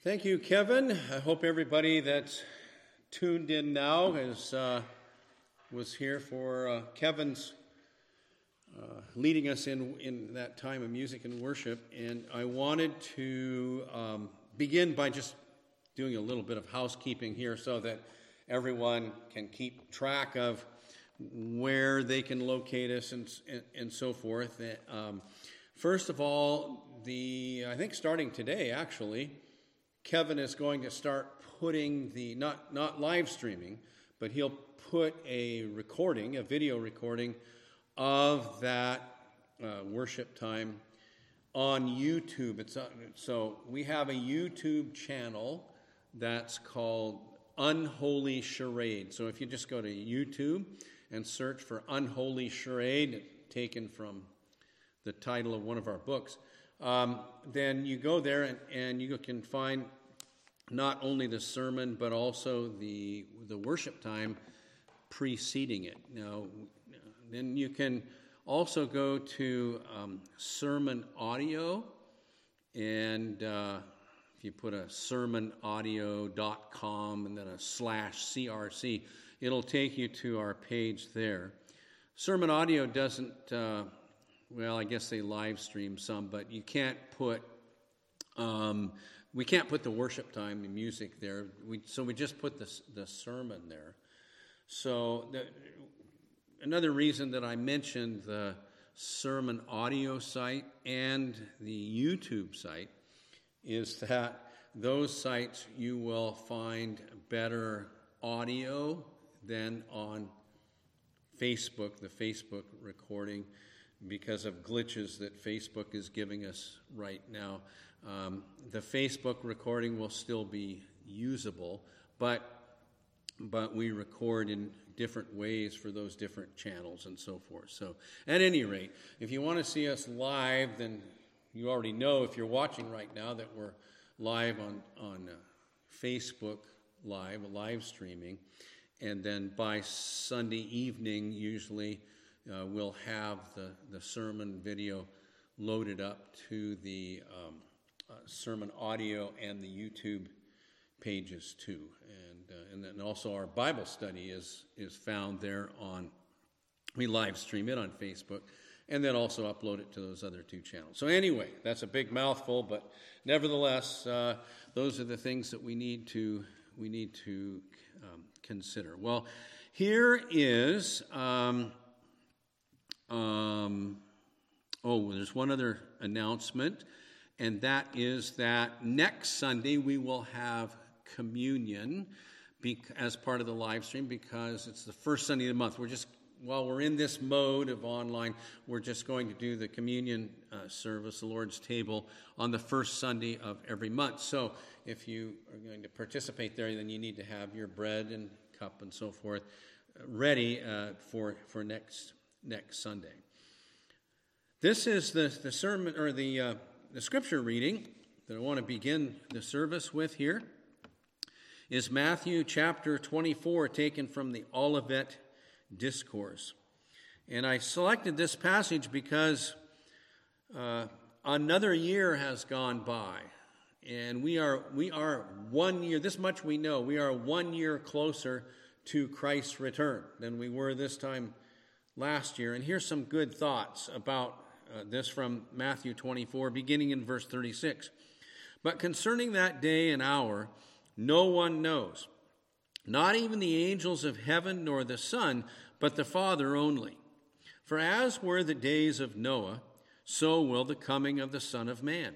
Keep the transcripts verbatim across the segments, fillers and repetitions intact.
Thank you, Kevin. I hope everybody that's tuned in now is uh, was here for uh, Kevin's uh, leading us in in that time of music and worship. And I wanted to um, begin by just doing a little bit of housekeeping here, so that everyone can keep track of where they can locate us and and, and so forth. Um, first of all, the I think starting today, actually, Kevin is going to start putting the, not, not live streaming, but he'll put a recording, a video recording of that uh, worship time on YouTube. It's uh, so we have a YouTube channel that's called Unholy Charade. So if you just go to YouTube and search for Unholy Charade, taken from the title of one of our books, Um, then you go there and, and you can find not only the sermon but also the the worship time preceding it. Now, then you can also go to um, sermon audio, and uh, if you put a sermon audio dot com and then a slash C R C, it'll take you to our page there. Sermon audio doesn't. Uh, Well, I guess they live stream some, but you can't put um, we can't put the worship time, the music there. We so we just put the the sermon there. So the, another reason that I mentioned the sermon audio site and the YouTube site is that those sites you will find better audio than on Facebook, the Facebook recording, because of glitches that Facebook is giving us right now. Um, the Facebook recording will still be usable, but but we record in different ways for those different channels and so forth. So at any rate, if you want to see us live, then you already know, if you're watching right now, that we're live on, on uh, Facebook Live, live streaming. And then by Sunday evening, usually, Uh, we'll have the, the sermon video loaded up to the um, uh, sermon audio and the YouTube pages too, and uh, and then also our Bible study is is found there on. We live stream it on Facebook, and then also upload it to those other two channels. So anyway, that's a big mouthful, but nevertheless, uh, those are the things that we need to we need to um, consider. Well, here is. Um, Um, oh, there's one other announcement, and that is that next Sunday we will have communion bec- as part of the live stream, because it's the first Sunday of the month. We're just, while we're in this mode of online, we're just going to do the communion uh, service, the Lord's table, on the first Sunday of every month. So if you are going to participate there, then you need to have your bread and cup and so forth ready uh, for, for next next Sunday. This is the, the sermon, or the uh, the scripture reading that I want to begin the service with here is Matthew chapter twenty-four, taken from the Olivet Discourse. And I selected this passage because uh, another year has gone by, and we are we are one year, this much we know, we are one year closer to Christ's return than we were this time last year. And here's some good thoughts about uh, this from Matthew twenty-four, beginning in verse thirty-six. But concerning that day and hour, no one knows, not even the angels of heaven nor the Son, but the Father only. For as were the days of Noah, so will the coming of the Son of Man.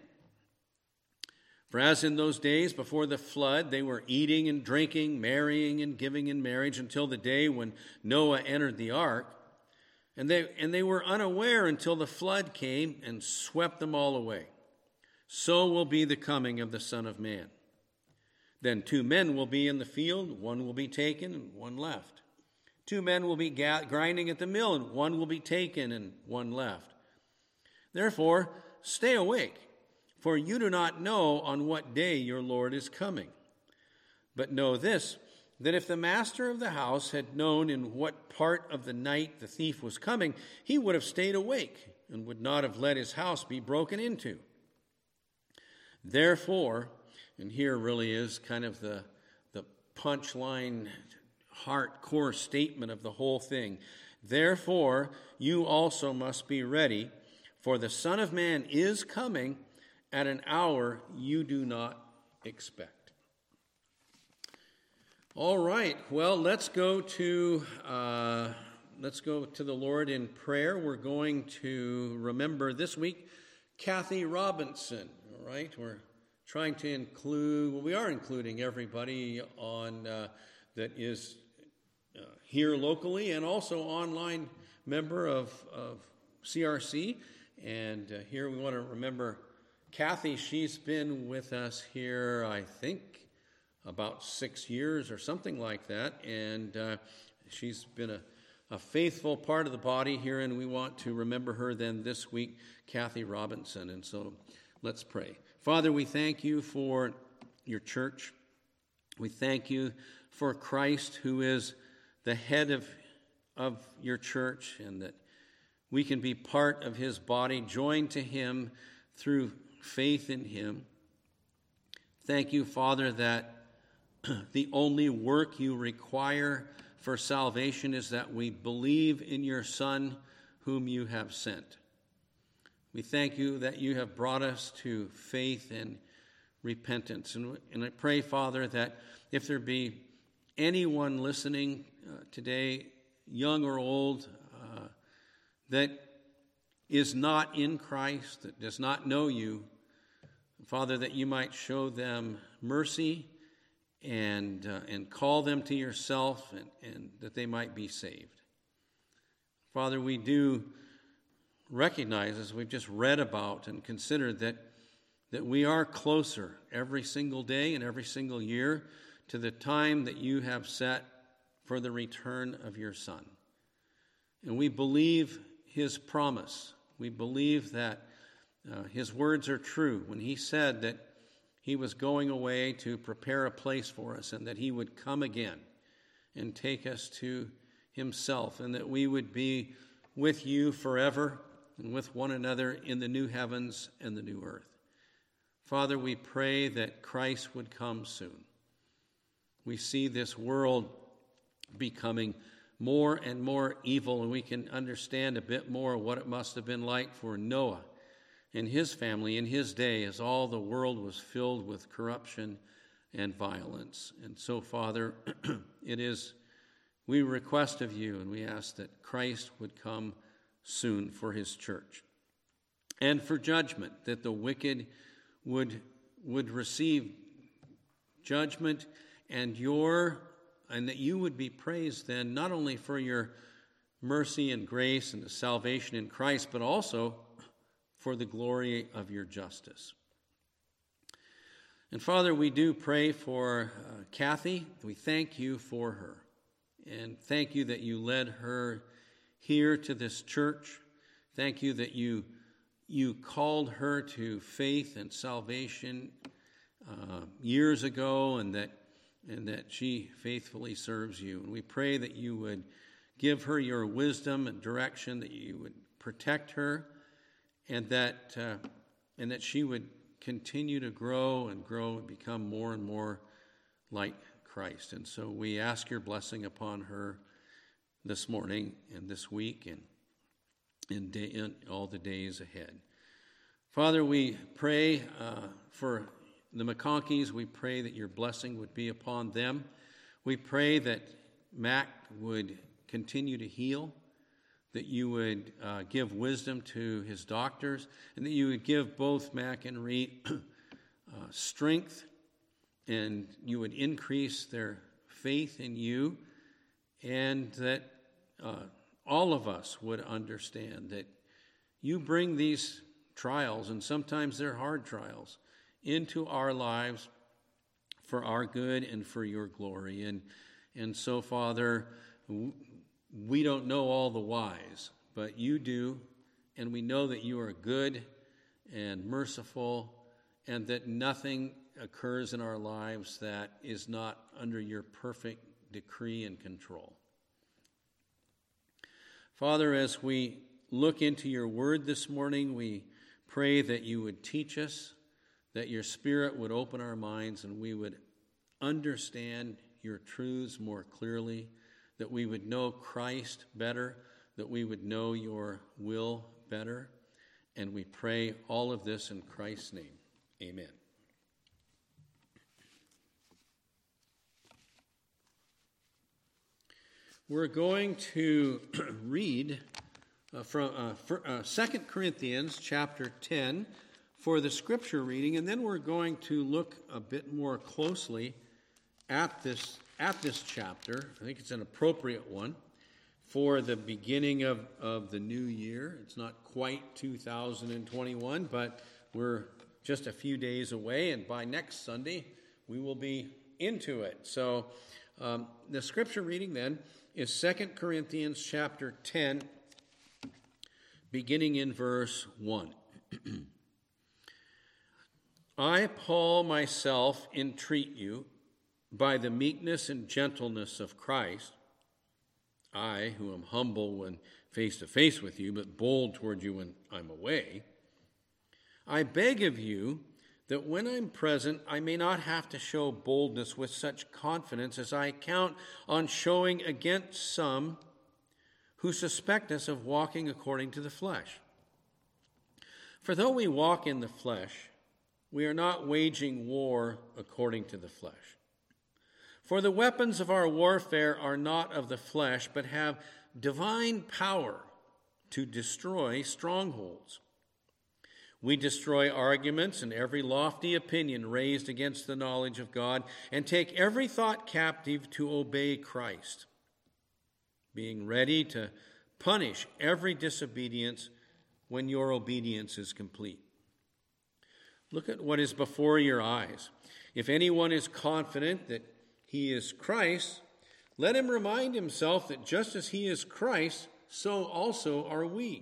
For as in those days before the flood, they were eating and drinking, marrying and giving in marriage, until the day when Noah entered the ark. And they and they were unaware until the flood came and swept them all away. So will be the coming of the Son of Man. Then two men will be in the field, one will be taken and one left. Two men will be ga- grinding at the mill, and one will be taken and one left. Therefore, stay awake, for you do not know on what day your Lord is coming. But know this, that if the master of the house had known in what part of the night the thief was coming, he would have stayed awake and would not have let his house be broken into. Therefore, And here really is kind of the, the punchline, heart-core statement of the whole thing. Therefore, you also must be ready, for the Son of Man is coming at an hour you do not expect. All right, well, let's go to uh, let's go to the Lord in prayer. We're going to remember this week Kathy Robinson. All right, we're trying to include. Well, we are including everybody on uh, that is uh, here locally and also online member of of C R C. And uh, here we want to remember Kathy. She's been with us here, I think, about six years or something like that, and uh, she's been a, a faithful part of the body here, and we want to remember her then this week, Kathy Robinson. And so let's pray. Father, we thank you for your church. We thank you for Christ, who is the head of, of your church, and that we can be part of his body, joined to him through faith in him. Thank you, Father, that the only work you require for salvation is that we believe in your Son, whom you have sent. We thank you that you have brought us to faith and repentance. And, and I pray, Father, that if there be anyone listening uh, today, young or old, uh, that is not in Christ, that does not know you, Father, that you might show them mercy and uh, and call them to yourself, and, and that they might be saved. Father, we do recognize, as we've just read about and considered, that, that we are closer every single day and every single year to the time that you have set for the return of your Son. And we believe his promise. We believe that uh, his words are true when he said that he was going away to prepare a place for us, and that he would come again and take us to himself, and that we would be with you forever and with one another in the new heavens and the new earth. Father, we pray that Christ would come soon. We see this world becoming more and more evil, and we can understand a bit more what it must have been like for Noah and his family in his day, as all the world was filled with corruption and violence. And so, Father, it is, we request of you, and we ask that Christ would come soon for his church, and for judgment, that the wicked would would receive judgment, and your and that you would be praised then, not only for your mercy and grace and the salvation in Christ, but also for the glory of your justice. And Father, we do pray for uh, Kathy. We thank you for her, and thank you that you led her here to this church. Thank you that you you called her to faith and salvation uh, years ago, and that and that she faithfully serves you. And we pray that you would give her your wisdom and direction, that you would protect her, and that uh, and that she would continue to grow and grow and become more and more like Christ. And so we ask your blessing upon her this morning and this week and in, day, in all the days ahead. Father, we pray uh, for the McConkeys. We pray that your blessing would be upon them. We pray that Mac would continue to heal, that you would uh, give wisdom to his doctors, and that you would give both Mac and Reed uh, strength, and you would increase their faith in you, and that uh, all of us would understand that you bring these trials, and sometimes they're hard trials, into our lives for our good and for your glory. And, and so, Father, we don't know all the whys, but you do, and we know that you are good and merciful, and that nothing occurs in our lives that is not under your perfect decree and control. Father, as we look into your word this morning, we pray that you would teach us, that your Spirit would open our minds and we would understand your truths more clearly, that we would know Christ better, that we would know your will better. And we pray all of this in Christ's name. Amen. We're going to read uh, from uh, for, uh, Second Corinthians chapter ten for the scripture reading, and then we're going to look a bit more closely at this at this chapter. I think it's an appropriate one for the beginning of, of the new year. It's not quite two thousand twenty-one, but we're just a few days away, and by next Sunday, we will be into it. So um, the scripture reading then is Second Corinthians chapter ten, beginning in verse one. I, Paul, myself, entreat you, by the meekness and gentleness of Christ, I, who am humble when face to face with you, but bold toward you when I'm away, I beg of you that when I'm present, I may not have to show boldness with such confidence as I count on showing against some who suspect us of walking according to the flesh. For though we walk in the flesh, we are not waging war according to the flesh. For the weapons of our warfare are not of the flesh, but have divine power to destroy strongholds. We destroy arguments and every lofty opinion raised against the knowledge of God, and take every thought captive to obey Christ, being ready to punish every disobedience when your obedience is complete. Look at what is before your eyes. If anyone is confident that he is Christ, let him remind himself that just as he is Christ, so also are we.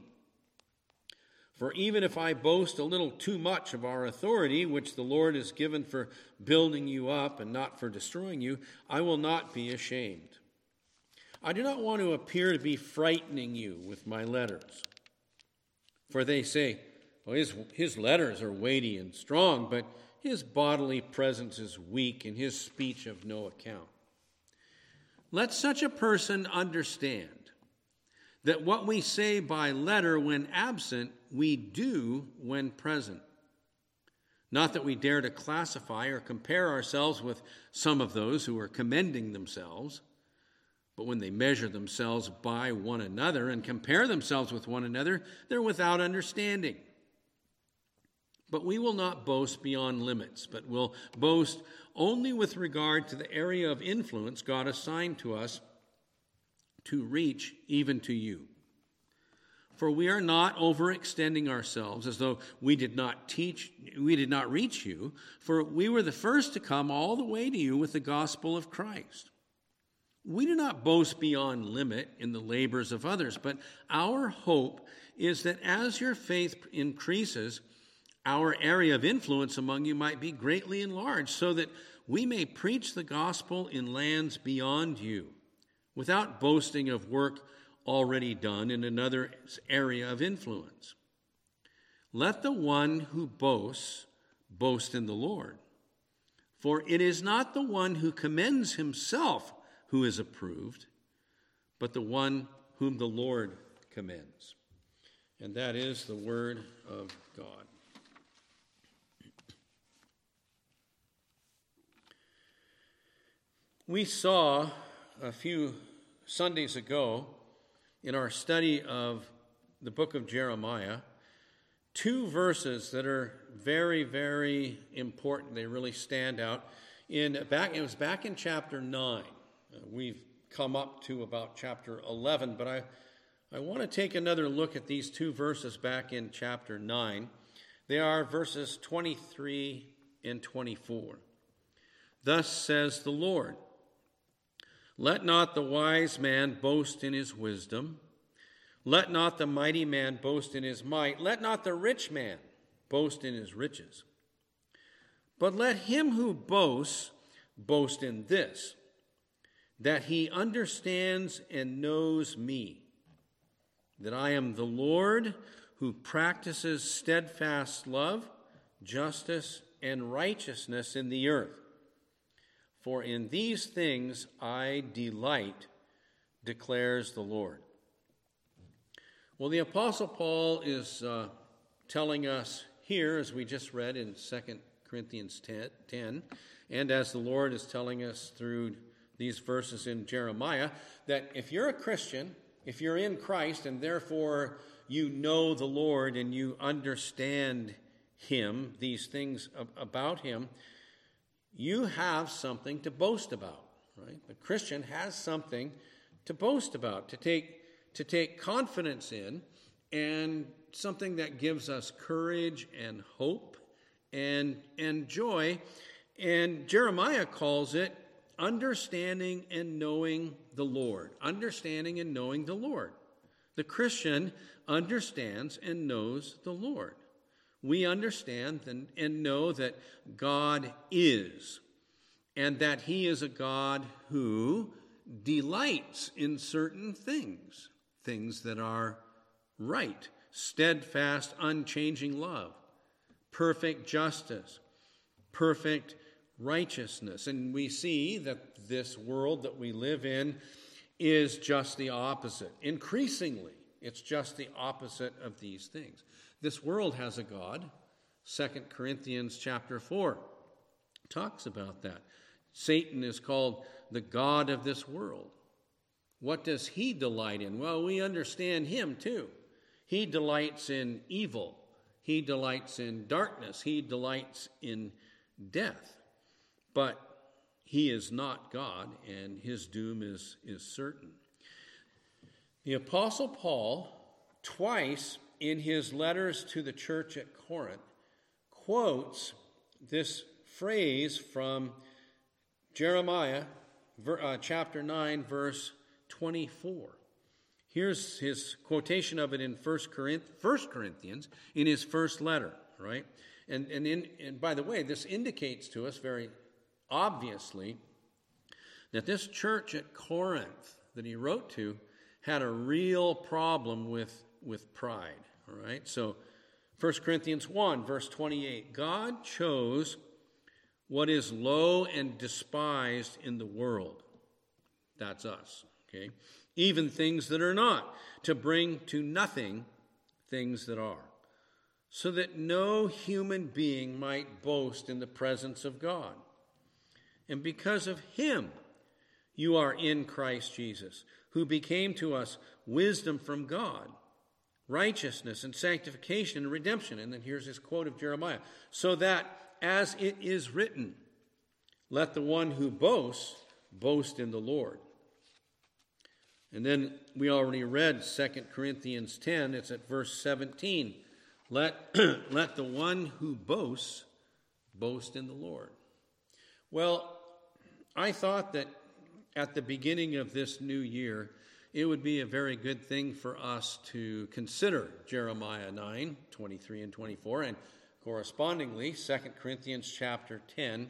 For even if I boast a little too much of our authority, which the Lord has given for building you up and not for destroying you, I will not be ashamed. I do not want to appear to be frightening you with my letters. For they say, well, his, his letters are weighty and strong, but his bodily presence is weak and his speech of no account. Let such a person understand that what we say by letter when absent, we do when present. Not that we dare to classify or compare ourselves with some of those who are commending themselves, but when they measure themselves by one another and compare themselves with one another, they're without understanding. But we will not boast beyond limits, but will boast only with regard to the area of influence God assigned to us to reach even to you. For we are not overextending ourselves as though we did not teach, we did not reach you, for we were the first to come all the way to you with the gospel of Christ. We do not boast beyond limit in the labors of others, but our hope is that as your faith increases, our area of influence among you might be greatly enlarged, so that we may preach the gospel in lands beyond you, without boasting of work already done in another area of influence. Let the one who boasts boast in the Lord. For it is not the one who commends himself who is approved, but the one whom the Lord commends. And that is the word of God. We saw a few Sundays ago in our study of the book of Jeremiah two verses that are very, very important. They really stand out. In back, it was back in chapter nine. Uh, we've come up to about chapter eleven, but I, I want to take another look at these two verses back in chapter nine. They are verses twenty-three and twenty-four. Thus says the Lord, let not the wise man boast in his wisdom. Let not the mighty man boast in his might. Let not the rich man boast in his riches. But let him who boasts boast in this, that he understands and knows me, that I am the Lord who practices steadfast love, justice, and righteousness in the earth. For in these things I delight, declares the Lord. Well, the Apostle Paul is uh, telling us here, as we just read in Second Corinthians ten, and as the Lord is telling us through these verses in Jeremiah, that if you're a Christian, if you're in Christ, and therefore you know the Lord and you understand Him, these things about Him, you have something to boast about, right? The Christian has something to boast about, to take to take confidence in, and something that gives us courage and hope and and joy. And Jeremiah calls it understanding and knowing the Lord. Understanding and knowing the Lord. The Christian understands and knows the Lord. We understand and, and know that God is, and that He is a God who delights in certain things, things that are right, steadfast, unchanging love, perfect justice, perfect righteousness. And we see that this world that we live in is just the opposite. Increasingly, it's just the opposite of these things. This world has a God. Second Corinthians chapter four talks about that. Satan is called the god of this world. What does he delight in? Well, we understand him too. He delights in evil. He delights in darkness. He delights in death. But he is not God, and his doom is, is certain. The Apostle Paul, twice in his letters to the church at Corinth, quotes this phrase from Jeremiah uh, chapter nine, verse twenty-four. Here's his quotation of it in First Corinthians, in his first letter, right? And, and, in, and by the way, this indicates to us very obviously that this church at Corinth that he wrote to had a real problem with, with pride, all right? So First Corinthians one, verse twenty-eight, God chose what is low and despised in the world. That's us, okay? Even things that are not, to bring to nothing things that are, so that no human being might boast in the presence of God. And because of him, you are in Christ Jesus, who became to us wisdom from God, righteousness and sanctification and redemption. And then here's his quote of Jeremiah. So that, as it is written, let the one who boasts boast in the Lord. And then we already read Second Corinthians ten. It's at verse seventeen. Let, let the one who boasts boast in the Lord. Well, I thought that at the beginning of this new year, it would be a very good thing for us to consider Jeremiah nine, twenty-three and twenty-four, and correspondingly Second Corinthians chapter ten,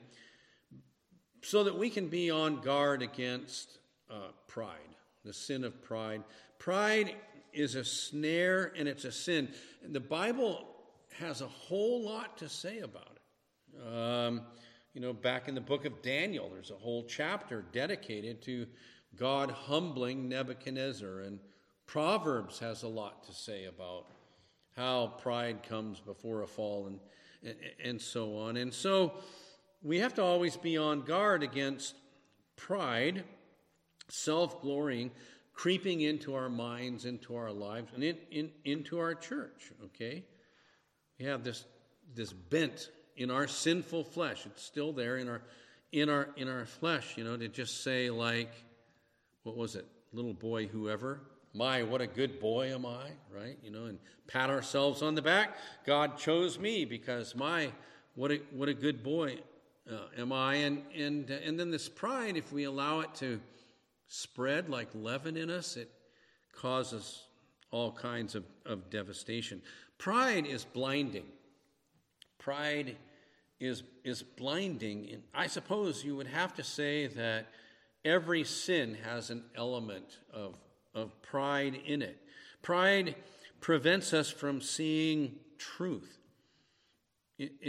so that we can be on guard against uh, pride, the sin of pride. Pride is a snare and it's a sin. And the Bible has a whole lot to say about it. Um, you know, back in the book of Daniel, there's a whole chapter dedicated to God humbling Nebuchadnezzar. And Proverbs has a lot to say about how pride comes before a fall and, and, and so on. And so we have to always be on guard against pride, self-glorying, creeping into our minds, into our lives, and in, in, into our church, okay? We have this this bent in our sinful flesh. It's still there in our in our in our flesh, you know, to just say like, what was it? Little boy whoever, my, what a good boy am I, right? You know, and pat ourselves on the back. God chose me because my, what a what a good boy uh, am I. And and uh, and then this pride, if we allow it to spread like leaven in us, it causes all kinds of, of devastation. Pride is blinding. Pride is is blinding. And I suppose you would have to say that every sin has an element of, of pride in it. Pride prevents us from seeing truth. It, it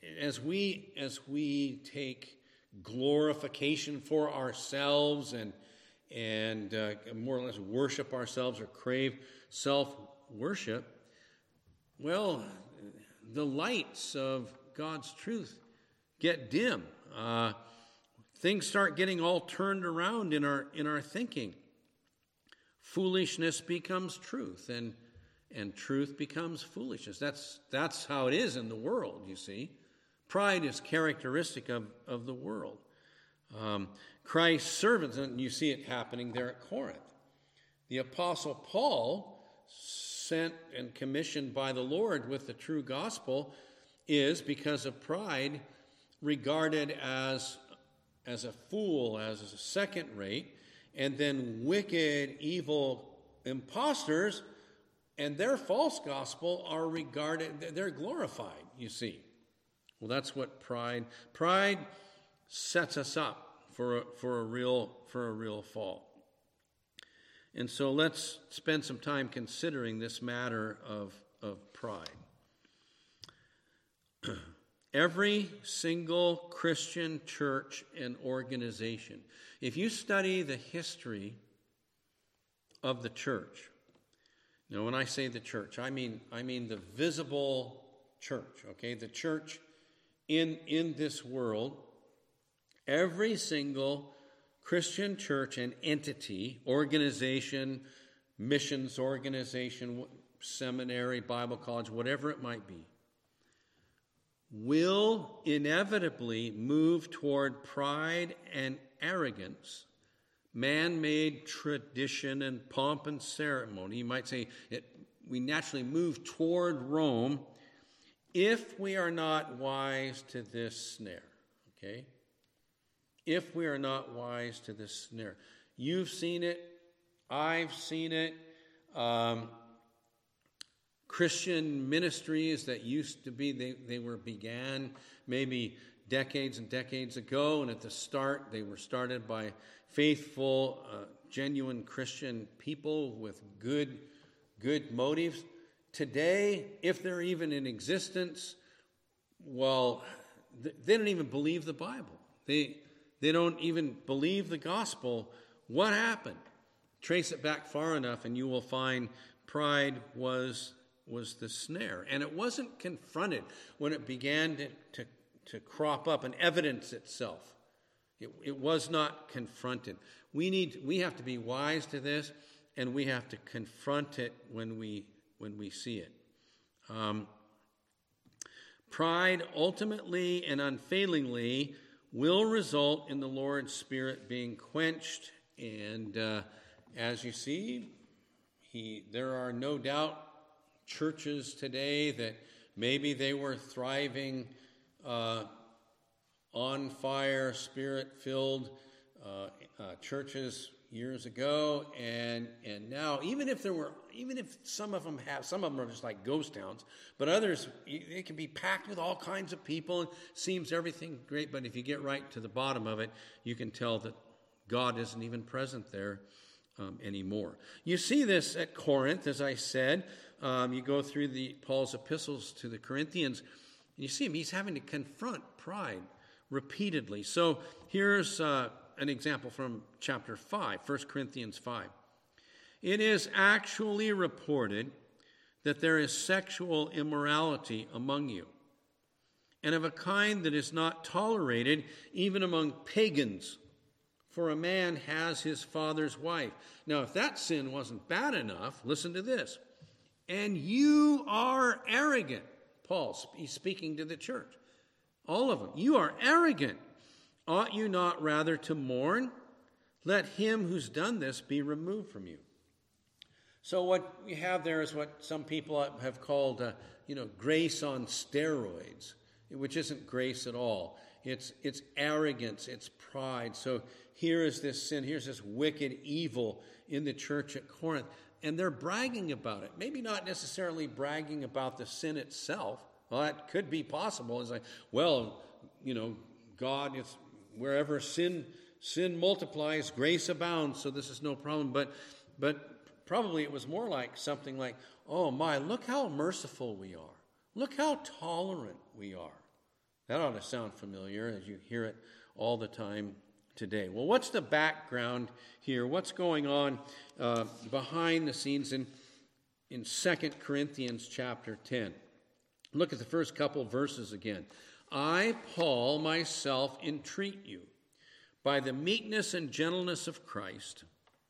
as we as we take glorification for ourselves and and uh, more or less worship ourselves or crave self-worship, well, the lights of God's truth get dim. Uh, things start getting all turned around in our in our thinking. Foolishness becomes truth, and and truth becomes foolishness. That's that's how it is in the world, you see. Pride is characteristic of, of the world. Um, Christ's servants, and you see it happening there at Corinth. The Apostle Paul, sent and commissioned by the Lord with the true gospel, is, because of pride, regarded as, as a fool, as a second rate, and then wicked, evil imposters, and their false gospel are regarded, they're glorified, you see. Well, that's what pride, pride sets us up for a, for a real, for a real fall. And so let's spend some time considering this matter of, of pride. Every single Christian church and organization, if you study the history of the church, now when I say the church, I mean I mean the visible church, okay? The church in, in this world, every single Christian church and entity, organization, missions organization, seminary, Bible college, whatever it might be, will inevitably move toward pride and arrogance, man-made tradition and pomp and ceremony. You might say it, we naturally move toward Rome if we are not wise to this snare, okay? If we are not wise to this snare. You've seen it. I've seen it. Um, Christian ministries that used to be, they, they were began maybe decades and decades ago, and at the start they were started by faithful, uh, genuine Christian people with good, good motives. Today, if they're even in existence, well, they don't even believe the Bible. They they don't even believe the gospel. What happened? Trace it back far enough, and you will find pride was was the snare. And it wasn't confronted when it began to, to, to crop up and evidence itself. It, it was not confronted. We need we have to be wise to this, and we have to confront it when we when we see it. Um, pride ultimately and unfailingly will result in the Lord's Spirit being quenched. And uh, as you see, he, there are no doubt churches today that maybe they were thriving, uh, on fire, Spirit-filled uh, uh, churches years ago, and and now, even if there were, even if some of them have, some of them are just like ghost towns, but others, it can be packed with all kinds of people, and seems everything great, but if you get right to the bottom of it, you can tell that God isn't even present there um, anymore. You see this at Corinth, as I said. Um, you go through the Paul's epistles to the Corinthians, and you see him, he's having to confront pride repeatedly. So here's uh, an example from chapter five, First Corinthians five. It is actually reported that there is sexual immorality among you, and of a kind that is not tolerated even among pagans, for a man has his father's wife. Now, if that sin wasn't bad enough, listen to this. And you are arrogant. Paul, he's speaking to the church. All of them. You are arrogant. Ought you not rather to mourn? Let him who's done this be removed from you. So what we have there is what some people have called, uh, you know, grace on steroids, which isn't grace at all. It's it's arrogance, it's pride. So here is this sin, here's this wicked evil in the church at Corinth, and they're bragging about it. Maybe not necessarily bragging about the sin itself. Well, that could be possible. It's like, well, you know, God is wherever sin sin multiplies, grace abounds, so this is no problem. But but probably it was more like something like, oh my, look how merciful we are. Look how tolerant we are. That ought to sound familiar as you hear it all the time today. Well, what's the background here? What's going on uh, behind the scenes in, in Second Corinthians chapter ten? Look at the first couple verses again. I, Paul, myself entreat you, by the meekness and gentleness of Christ,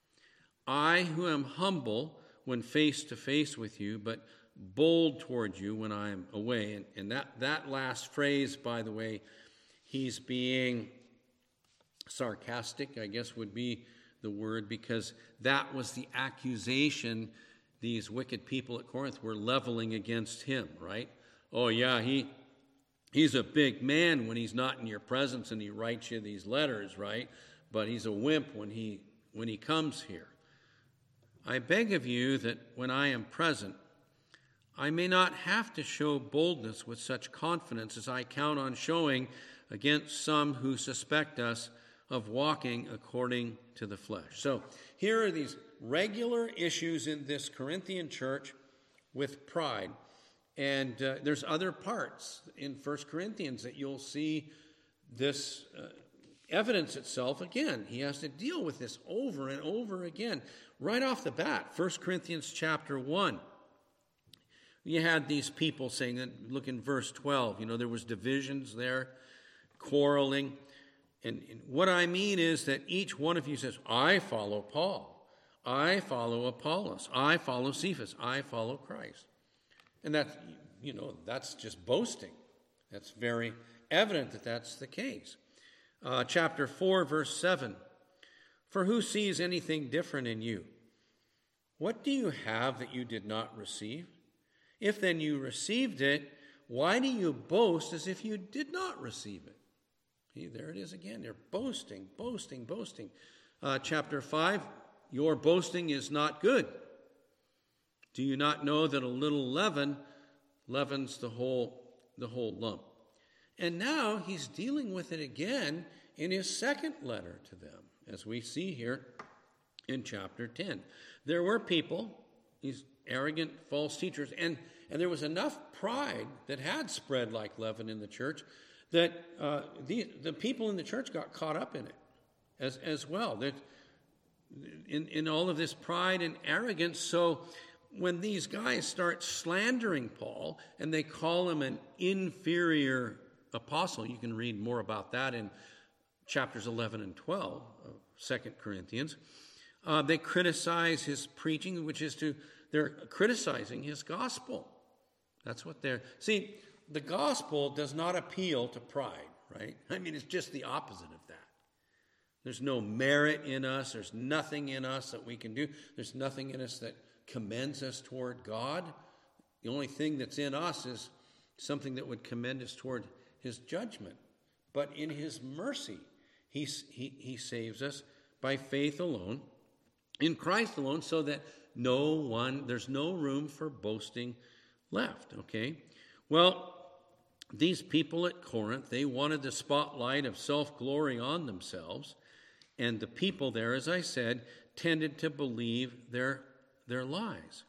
I who am humble when face to face with you, but bold toward you when I am away. And, and that, that last phrase, by the way, he's being sarcastic, I guess would be the word, because that was the accusation these wicked people at Corinth were leveling against him, right? Oh yeah, he he's a big man when he's not in your presence and he writes you these letters, right? But he's a wimp when he when he comes here. I beg of you that when I am present, I may not have to show boldness with such confidence as I count on showing against some who suspect us of walking according to the flesh. So here are these regular issues in this Corinthian church with pride. And uh, there's other parts in First Corinthians that you'll see this uh, evidence itself again. He has to deal with this over and over again. Right off the bat, First Corinthians chapter one. You had these people saying, that, look in verse twelve, you know, there was divisions there, quarreling. And, and what I mean is that each one of you says, I follow Paul, I follow Apollos, I follow Cephas, I follow Christ. And that's, you know, that's just boasting. That's very evident that that's the case. Uh, chapter four, verse seven. For who sees anything different in you? What do you have that you did not receive? If then you received it, why do you boast as if you did not receive it? See, there it is again. They're boasting, boasting, boasting. Uh, chapter five, your boasting is not good. Do you not know that a little leaven leavens the whole, the whole lump? And now he's dealing with it again in his second letter to them, as we see here in chapter ten. There were people, these arrogant false teachers, and, and there was enough pride that had spread like leaven in the church that uh, the, the people in the church got caught up in it as, as well. That in, in all of this pride and arrogance, so when these guys start slandering Paul and they call him an inferior apostle, you can read more about that in chapters eleven and twelve of Second Corinthians. Uh, they criticize his preaching, which is to, they're criticizing his gospel. That's what they're, see, the gospel does not appeal to pride, right? I mean, it's just the opposite of that. There's no merit in us. There's nothing in us that we can do. There's nothing in us that commends us toward God. The only thing that's in us is something that would commend us toward his judgment. But in his mercy, he, he, he saves us by faith alone, in Christ alone, so that no one, there's no room for boasting left, okay? Well, these people at Corinth, they wanted the spotlight of self-glory on themselves, and the people there, as I said, tended to believe their their lies.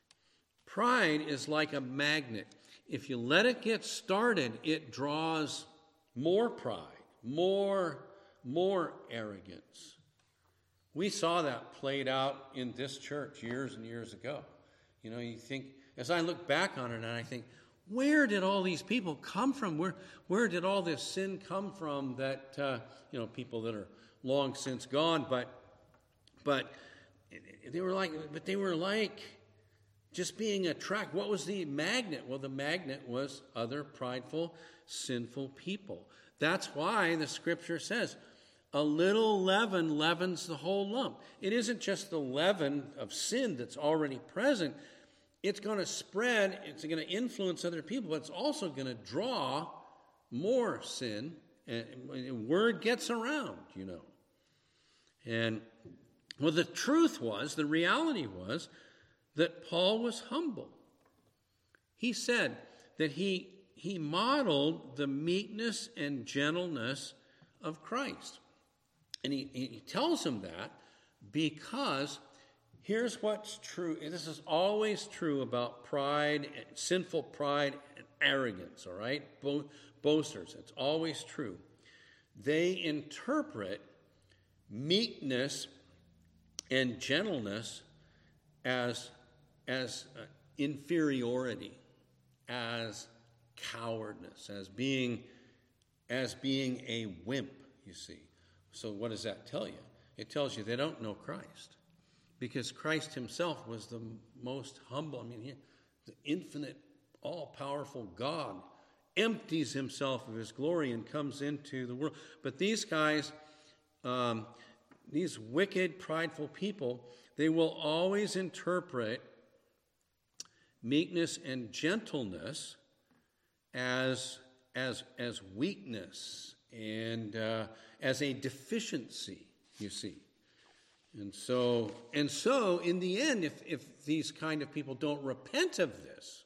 Pride is like a magnet. If you let it get started, it draws more pride, more, more arrogance. We saw that played out in this church years and years ago. You know, you think, as I look back on it, and I think, where did all these people come from? Where, where did all this sin come from that, uh, you know, people that are long since gone, but, but, They were like, but they were like just being attracted. What was the magnet? Well, the magnet was other prideful, sinful people. That's why the scripture says, a little leaven leavens the whole lump. It isn't just the leaven of sin that's already present. It's going to spread. It's going to influence other people, but it's also going to draw more sin. And word gets around, you know. And well, the truth was, the reality was, that Paul was humble. He said that he, he modeled the meekness and gentleness of Christ. And he, he tells him that because here's what's true. And this is always true about pride, sinful pride, and arrogance, all right? Both boasters. It's always true. They interpret meekness and gentleness as, as uh, inferiority, as cowardness, as being, as being a wimp, you see. So what does that tell you? It tells you they don't know Christ. Because Christ himself was the most humble. I mean, he, the infinite, all-powerful God empties himself of his glory and comes into the world. But these guys, um, these wicked, prideful people, they will always interpret meekness and gentleness as, as, as weakness and uh, as a deficiency, you see. And so, and so, in the end, if, if these kind of people don't repent of this,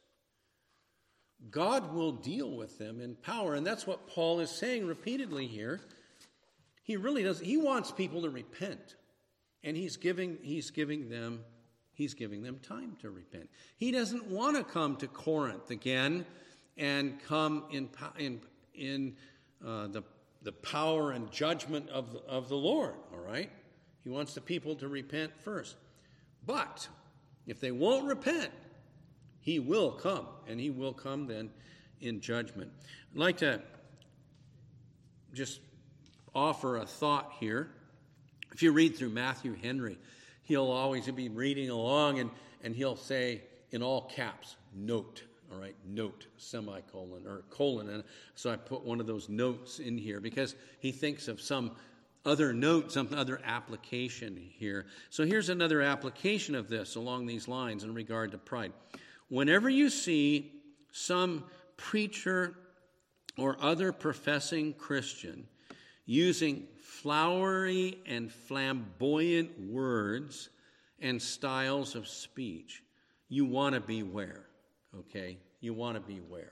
God will deal with them in power. And that's what Paul is saying repeatedly here. He really does. He wants people to repent. And he's giving, he's giving them, he's giving them time to repent. He doesn't want to come to Corinth again and come in, in, in uh, the, the power and judgment of the, of the Lord, all right? He wants the people to repent first. But if they won't repent, he will come, and he will come then in judgment. I'd like to just offer a thought here. If you read through Matthew Henry, he'll always be reading along, and, and he'll say in all caps, note, all right, note, semicolon, or colon. And so I put one of those notes in here because he thinks of some other note, some other application here. So here's another application of this along these lines in regard to pride. Whenever you see some preacher or other professing Christian using flowery and flamboyant words and styles of speech, you want to beware, okay? You want to beware.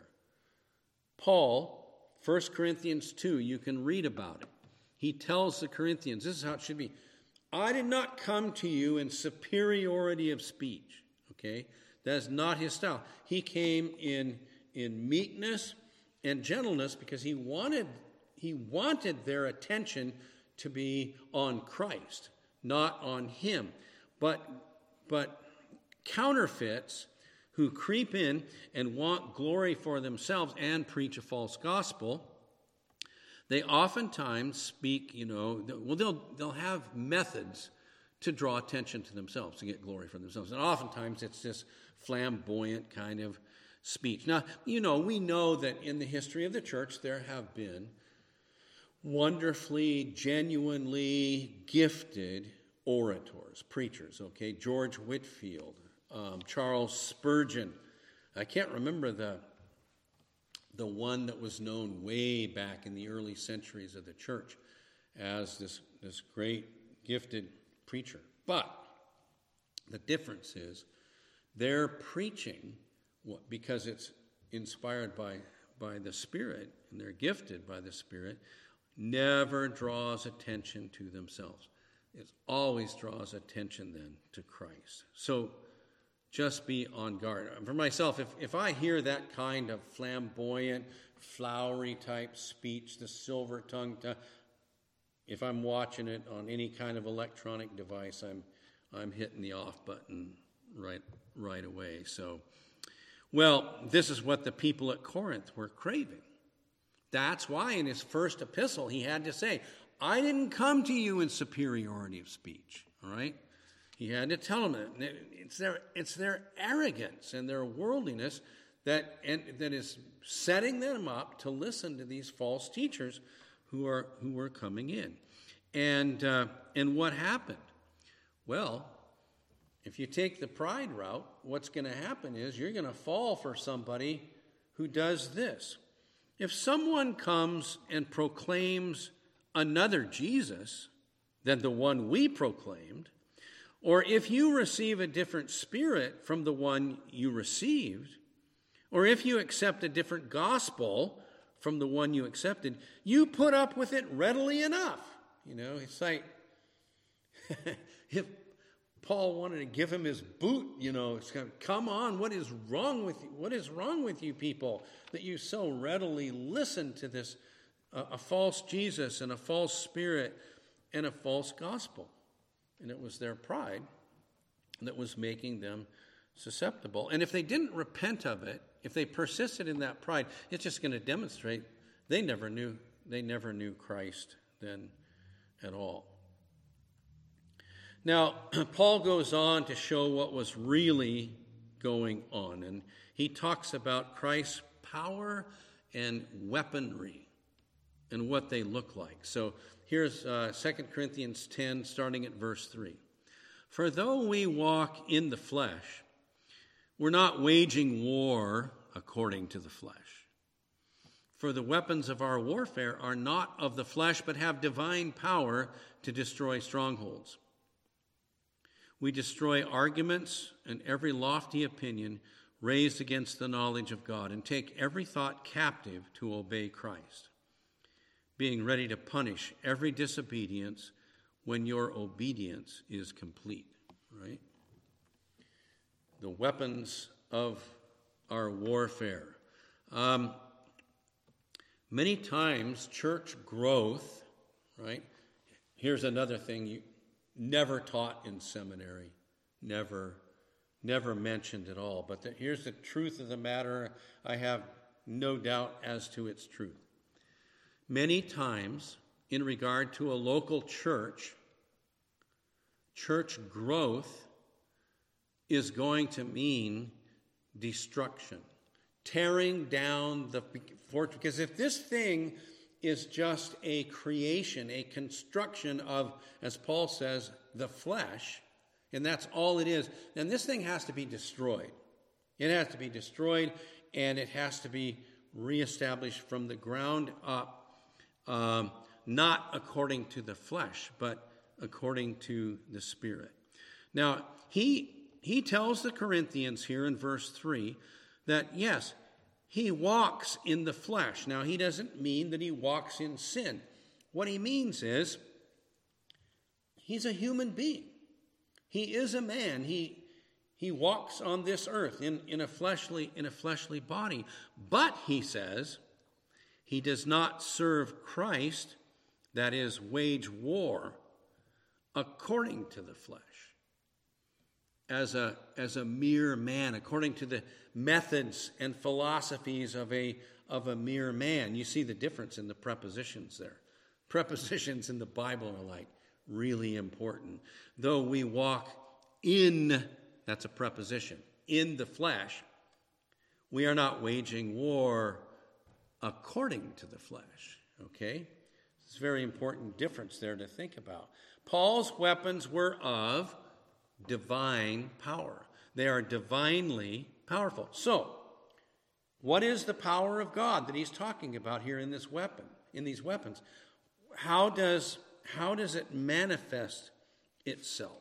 Paul, First Corinthians two, you can read about it. He tells the Corinthians, this is how it should be. I did not come to you in superiority of speech, okay? That is not his style. He came in, in meekness and gentleness because he wanted, he wanted their attention to be on Christ, not on him. But, but counterfeits who creep in and want glory for themselves and preach a false gospel, they oftentimes speak, you know, well, they'll, they'll have methods to draw attention to themselves, to get glory for themselves. And oftentimes it's this flamboyant kind of speech. Now, you know, we know that in the history of the church there have been wonderfully, genuinely gifted orators, preachers, okay? George Whitefield, um, Charles Spurgeon. I can't remember the the one that was known way back in the early centuries of the church as this, this great gifted preacher. But the difference is their preaching, because it's inspired by, by the Spirit and they're gifted by the Spirit, never draws attention to themselves. It always draws attention then to Christ. So just be on guard. For myself, if, if I hear that kind of flamboyant, flowery type speech, the silver tongue, t- if I'm watching it on any kind of electronic device, I'm I'm hitting the off button right right away. So, well, this is what the people at Corinth were craving. That's why in his first epistle he had to say, I didn't come to you in superiority of speech, all right? He had to tell them that it's their, it's their arrogance and their worldliness that, and, that is setting them up to listen to these false teachers who are who are coming in. And uh, and what happened? Well, if you take the pride route, what's going to happen is you're going to fall for somebody who does this. If someone comes and proclaims another Jesus than the one we proclaimed, or if you receive a different spirit from the one you received, or if you accept a different gospel from the one you accepted, you put up with it readily enough. You know, it's like, if Paul wanted to give him his boot, you know. It's kind of, come on, what is wrong with you? What is wrong with you people that you so readily listen to this, uh, a false Jesus and a false spirit and a false gospel? And it was their pride that was making them susceptible. And if they didn't repent of it, if they persisted in that pride, it's just going to demonstrate they never knew, they never knew Christ then at all. Now, Paul goes on to show what was really going on, and he talks about Christ's power and weaponry and what they look like. So here's uh, Second Corinthians ten, starting at verse three. For though we walk in the flesh, we're not waging war according to the flesh. For the weapons of our warfare are not of the flesh, but have divine power to destroy strongholds. We destroy arguments and every lofty opinion raised against the knowledge of God, and take every thought captive to obey Christ, being ready to punish every disobedience when your obedience is complete. Right? The weapons of our warfare. Um, many times, church growth, right? Here's another thing you never taught in seminary, never, never mentioned at all. But the, here's the truth of the matter. I have no doubt as to its truth. Many times, in regard to a local church, church growth is going to mean destruction, tearing down the fortress. Because if this thing is just a creation, a construction of, as Paul says, the flesh, and that's all it is, then this thing has to be destroyed. It has to be destroyed, and it has to be reestablished from the ground up, um, not according to the flesh, but according to the Spirit. Now, he he tells the Corinthians here in verse three that, yes, he walks in the flesh. Now, he doesn't mean that he walks in sin. What he means is he's a human being. He is a man. He he walks on this earth in, in a fleshly in a fleshly body. But, he says, he does not serve Christ, that is, wage war, according to the flesh, as a, as a mere man, according to the methods and philosophies of a, of a mere man. You see the difference in the prepositions there. Prepositions in the Bible are like really important. Though we walk in, that's a preposition, in the flesh, we are not waging war according to the flesh. Okay? It's a very important difference there to think about. Paul's weapons were of divine power. They are divinely powerful. So, what is the power of God that he's talking about here in this weapon, in these weapons? How does how does it manifest itself?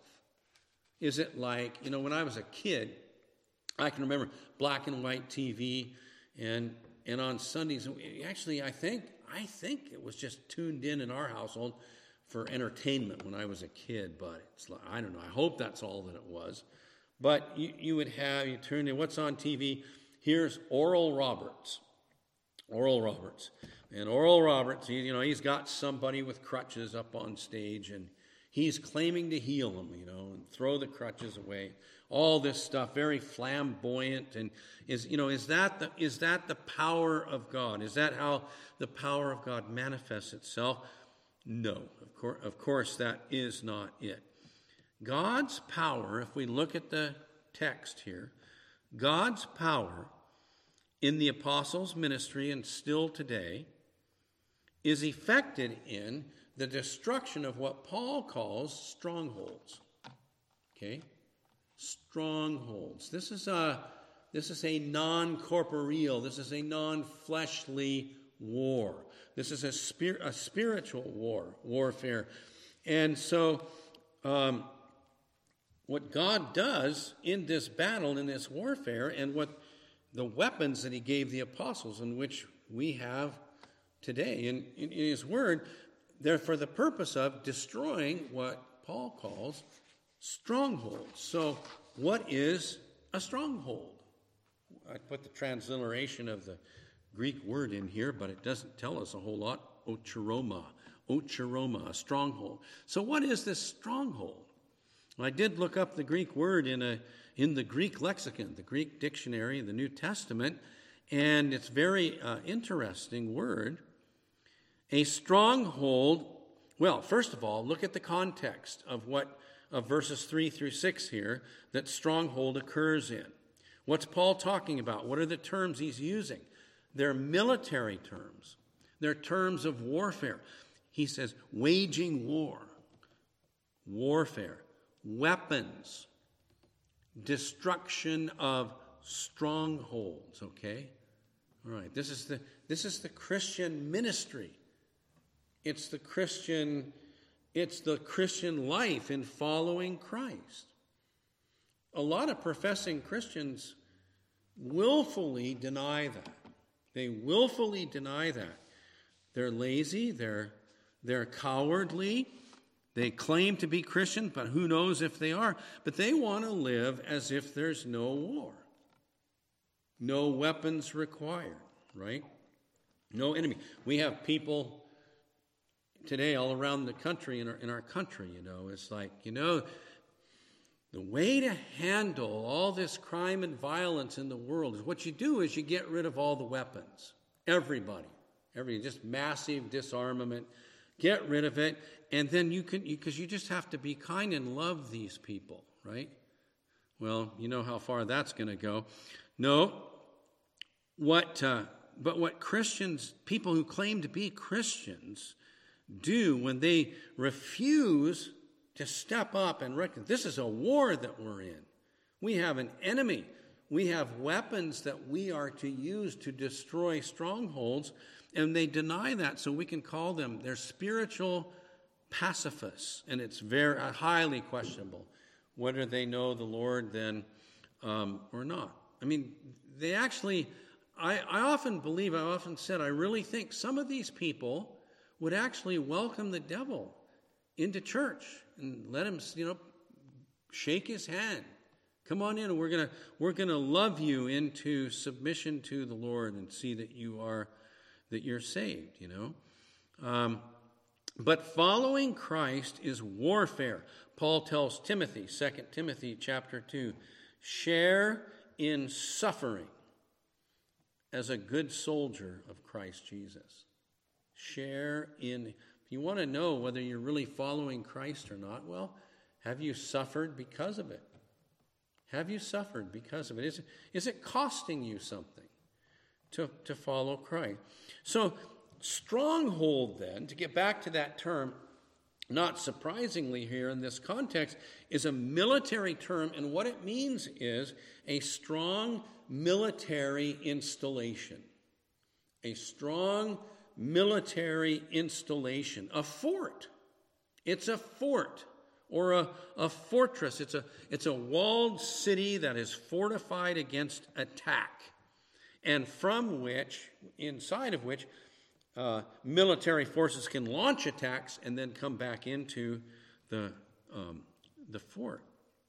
Is it like, you know, when I was a kid, I can remember black and white T V, and and on Sundays, actually, I think I think it was just tuned in in our household for entertainment when I was a kid, but it's like, I don't know. I hope that's all that it was. But you, you would have, you turn in, what's on T V? Here's Oral Roberts. Oral Roberts. And Oral Roberts, he, you know, he's got somebody with crutches up on stage, and he's claiming to heal them, you know, and throw the crutches away. All this stuff, very flamboyant, and is, you know, is that the is that the power of God? Is that how the power of God manifests itself? No, of course, of course, that is not it. God's power, if we look at the text here, God's power in the apostles' ministry and still today is effected in the destruction of what Paul calls strongholds. Okay? Strongholds. This is a this is a non-corporeal, this is a non-fleshly war. This is a, spir- a spiritual war, warfare. And so um, what God does in this battle, in this warfare, and what the weapons that he gave the apostles, in which we have today in, in, in his word, they're for the purpose of destroying what Paul calls strongholds. So what is a stronghold? I put the transliteration of the Greek word in here, but it doesn't tell us a whole lot. Ochiroma, ochiroma, a stronghold. So what is this stronghold? Well, I did look up the Greek word in a in the Greek lexicon, the Greek dictionary, the New Testament, and it's a very uh, interesting word. A stronghold, well, first of all, look at the context of what of verses three through six here that stronghold occurs in. What's Paul talking about? What are the terms he's using? They're military terms. They're terms of warfare. He says waging war, warfare, weapons, destruction of strongholds, okay? All right, this is the this is the Christian ministry. It's the Christian it's the Christian life in following Christ. A lot of professing Christians willfully deny that. They willfully deny that. They're lazy, they're they're cowardly. They claim to be Christian, but who knows if they are. But they want to live as if there's no war. No weapons required, right? No enemy. We have people today all around the country, in our, in our country, you know, it's like, you know, the way to handle all this crime and violence in the world is what you do is you get rid of all the weapons. Everybody. Every just massive disarmament. Get rid of it. And then you can, because you, you just have to be kind and love these people, right? Well, you know how far that's going to go. No. What, uh, but what Christians, people who claim to be Christians, do when they refuse to step up and recognize this is a war that we're in. We have an enemy. We have weapons that we are to use to destroy strongholds, and they deny that, so we can call them, they're spiritual pacifists, and it's very uh, highly questionable whether they know the Lord then um, or not. I mean, they actually, I, I often believe, I often said, I really think some of these people would actually welcome the devil into church and let him, you know, shake his hand. Come on in, and we're gonna we're gonna love you into submission to the Lord and see that you are that you're saved. You know, um, but following Christ is warfare. Paul tells Timothy, Second Timothy chapter two, share in suffering as a good soldier of Christ Jesus. Share in. If you want to know whether you're really following Christ or not, well, have you suffered because of it? Have you suffered because of it? Is it, is it costing you something to, to follow Christ? So, stronghold then, to get back to that term, not surprisingly here in this context, is a military term, and what it means is a strong military installation. A strong military installation. A fort. It's a fort. Or a, a fortress. It's a, it's a walled city that is fortified against attack, and from which, inside of which, uh, military forces can launch attacks and then come back into the, um, the fort.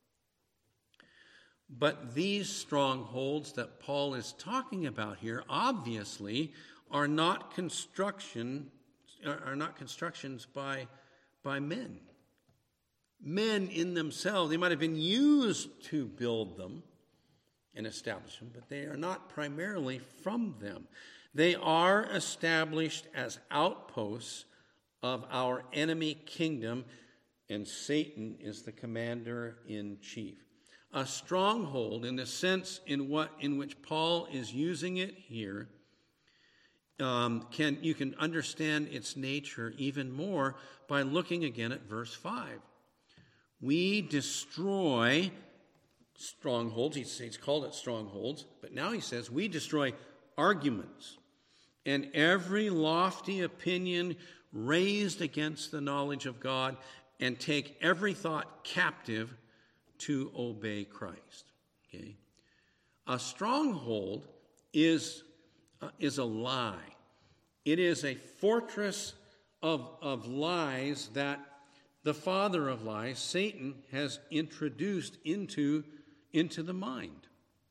But these strongholds that Paul is talking about here, obviously, are not construction, are not constructions by, by men. Men in themselves, they might have been used to build them and establish them, but they are not primarily from them. They are established as outposts of our enemy kingdom, and Satan is the commander-in-chief. A stronghold, in the sense in what in which Paul is using it here, um, can you can understand its nature even more by looking again at verse five. We destroy strongholds. He's, he's called it strongholds, but now he says we destroy arguments and every lofty opinion raised against the knowledge of God, and take every thought captive to obey Christ. Okay? A stronghold is, uh, is a lie. It is a fortress of, of lies that the father of lies, Satan, has introduced into, into the mind.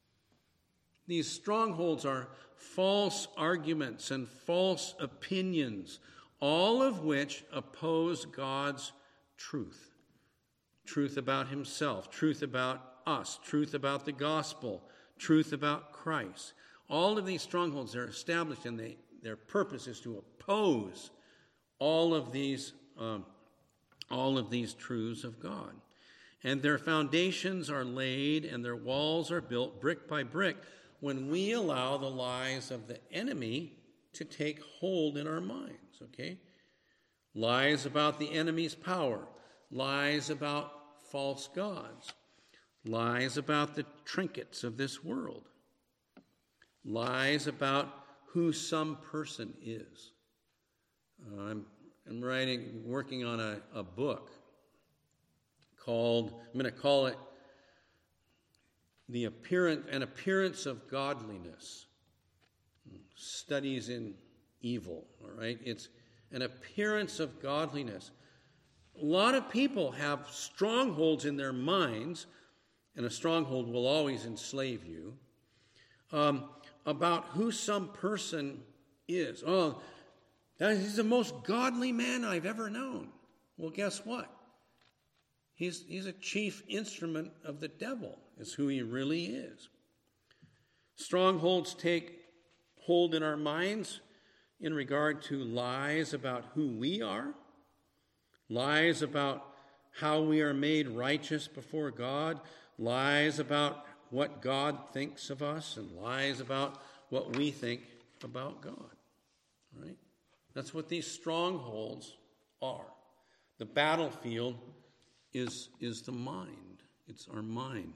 These strongholds are false arguments and false opinions, all of which oppose God's truth. Truth about himself, truth about us, truth about the gospel, truth about Christ. All of these strongholds are established, and they, their purpose is to oppose all of these um, all of these truths of God. And their foundations are laid and their walls are built brick by brick when we allow the lies of the enemy to take hold in our minds, okay? Lies about the enemy's power, lies about false gods, lies about the trinkets of this world, lies about who some person is. Uh, I'm, I'm writing, working on a, a book called, I'm going to call it the appearance, An Appearance of Godliness, Studies in Evil, all right? It's an appearance of godliness. A lot of people have strongholds in their minds, and a stronghold will always enslave you, um, about who some person is. Oh, that he's the most godly man I've ever known. Well, guess what? He's, he's a chief instrument of the devil, is who he really is. Strongholds take hold in our minds in regard to lies about who we are, lies about how we are made righteous before God, lies about what God thinks of us, and lies about what we think about God. Right? That's what these strongholds are. The battlefield is, is the mind. It's our mind.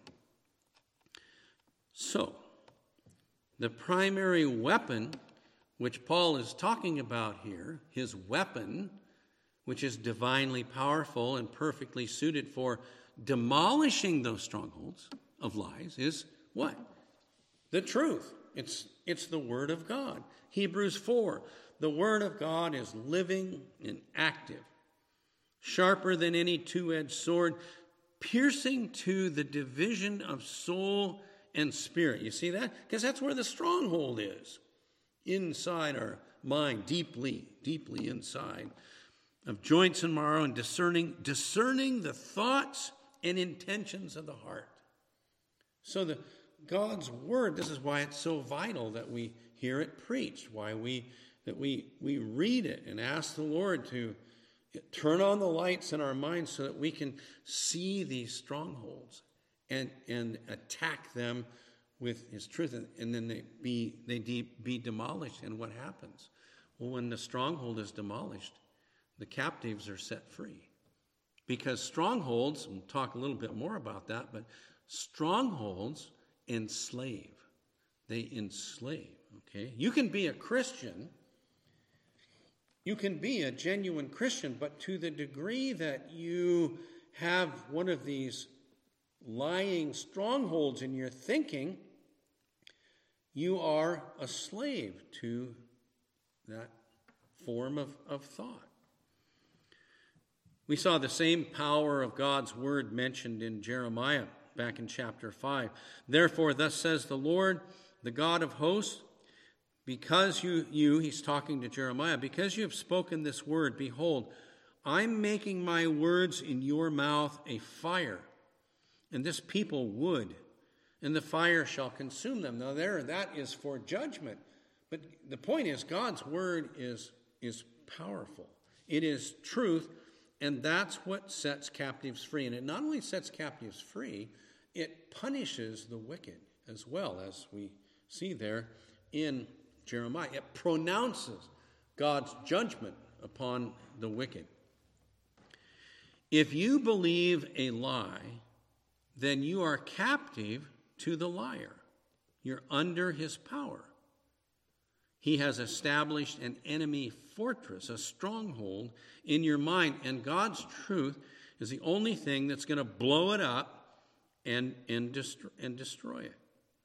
So, the primary weapon which Paul is talking about here, his weapon, which is divinely powerful and perfectly suited for demolishing those strongholds of lies, is what? The truth. It's, it's the Word of God. Hebrews four, the Word of God is living and active, sharper than any two-edged sword, piercing to the division of soul and spirit. You see that? Because that's where the stronghold is. Inside our mind, deeply, deeply inside, of joints and marrow, and discerning, discerning the thoughts and intentions of the heart. So the God's word, this is why it's so vital that we hear it preached, why we that we we read it and ask the Lord to turn on the lights in our minds so that we can see these strongholds and and attack them with his truth, and, and then they be they de, be demolished. And what happens? Well, when the stronghold is demolished, the captives are set free. Because strongholds, we'll talk a little bit more about that, but strongholds enslave. They enslave, okay? You can be a Christian, you can be a genuine Christian, but to the degree that you have one of these lying strongholds in your thinking, you are a slave to that form of, of thought. We saw the same power of God's word mentioned in Jeremiah back in chapter five. Therefore, thus says the Lord, the God of hosts, because you, you, he's talking to Jeremiah, because you have spoken this word, behold, I'm making my words in your mouth a fire, and this people wood, and the fire shall consume them. Now there, that is for judgment. But the point is, God's word is, is powerful. It is truth, and that's what sets captives free. And it not only sets captives free, it punishes the wicked as well, as we see there in Jeremiah. It pronounces God's judgment upon the wicked. If you believe a lie, then you are captive to the liar. You're under his power. He has established an enemy fortress, a stronghold in your mind, and God's truth is the only thing that's going to blow it up and, and, destroy, and destroy it.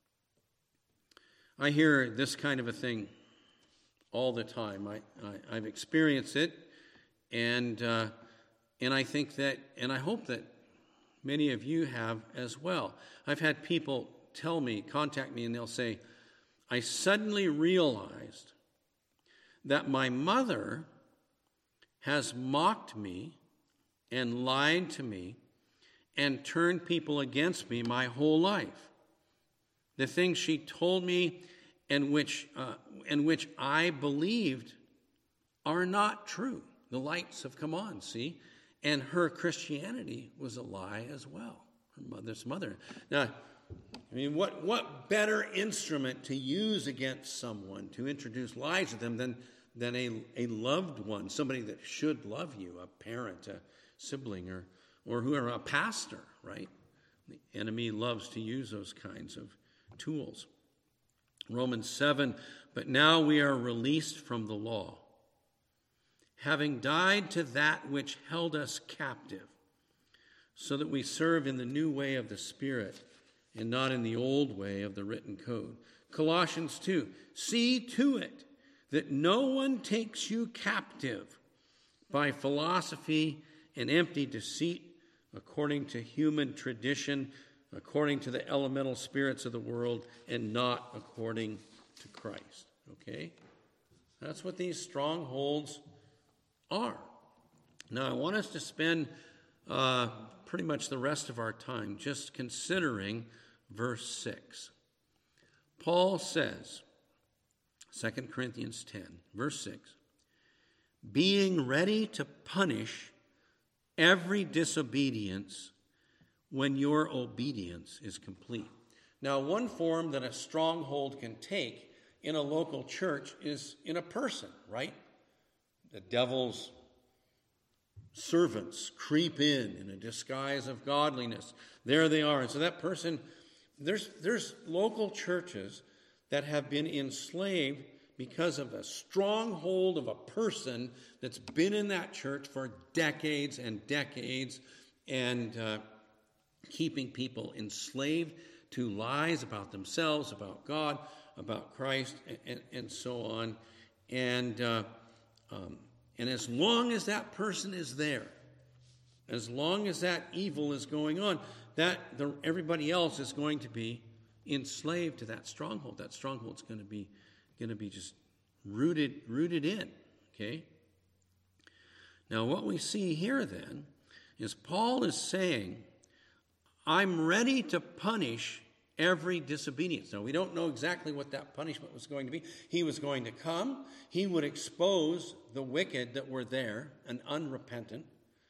I hear this kind of a thing all the time. I, I, I've experienced it, and uh, and I think that, and I hope that many of you have as well. I've had people tell me, contact me, and they'll say, I suddenly realized that my mother has mocked me and lied to me and turned people against me my whole life. The things she told me and which, uh, and which I believed are not true. The lights have come on, see? And her Christianity was a lie as well, her mother's mother. Now, I mean, what, what better instrument to use against someone to introduce lies to them than, than a, a loved one, somebody that should love you, a parent, a sibling, or, or whoever, a pastor, right? The enemy loves to use those kinds of tools. Romans seven, but now we are released from the law, having died to that which held us captive, so that we serve in the new way of the Spirit and not in the old way of the written code. Colossians two, see to it that no one takes you captive by philosophy and empty deceit, according to human tradition, according to the elemental spirits of the world, and not according to Christ. Okay? That's what these strongholds are. Now, I want us to spend uh, pretty much the rest of our time just considering verse six. Paul says, Second Corinthians ten, verse six, being ready to punish every disobedience when your obedience is complete. Now, one form that a stronghold can take in a local church is in a person, right? The devil's servants creep in in a disguise of godliness. There they are. And so that person, there's, there's local churches that have been enslaved because of a stronghold of a person that's been in that church for decades and decades and uh, keeping people enslaved to lies about themselves, about God, about Christ, and, and, and so on. And uh, um, and as long as that person is there, as long as that evil is going on, that the, everybody else is going to be enslaved to that stronghold. That stronghold's going to be going to be just rooted rooted in. Okay. Now, what we see here then is Paul is saying, I'm ready to punish every disobedience. Now, we don't know exactly what that punishment was going to be. He was going to come. He would expose the wicked that were there and unrepentant.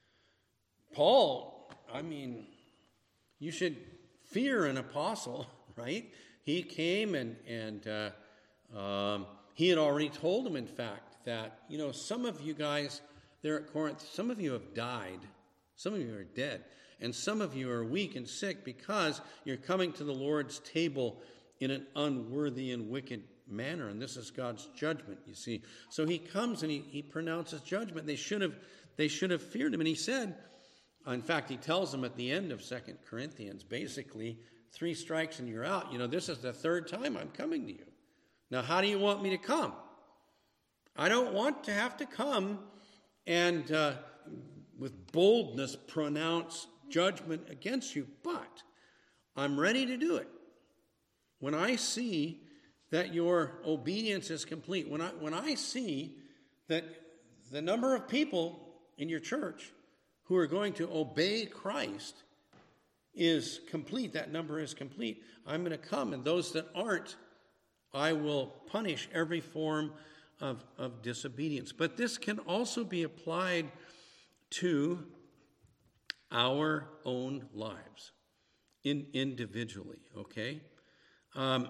Paul, I mean, you should fear an apostle, right? He came and, and uh, um, he had already told him, in fact, that, you know, some of you guys there at Corinth, some of you have died. Some of you are dead. And some of you are weak and sick because you're coming to the Lord's table in an unworthy and wicked manner. And this is God's judgment, you see. So he comes and he, he pronounces judgment. They should have they should have feared him. And he said, in fact, he tells them at the end of Second Corinthians, basically, three strikes and you're out. You know, this is the third time I'm coming to you. Now, how do you want me to come? I don't want to have to come and uh, with boldness pronounce judgment against you, but I'm ready to do it. When I see that your obedience is complete, when I when I see that the number of people in your church who are going to obey Christ is complete, that number is complete, I'm going to come, and those that aren't, I will punish every form of, of disobedience. But this can also be applied to our own lives, in, individually, okay? Um,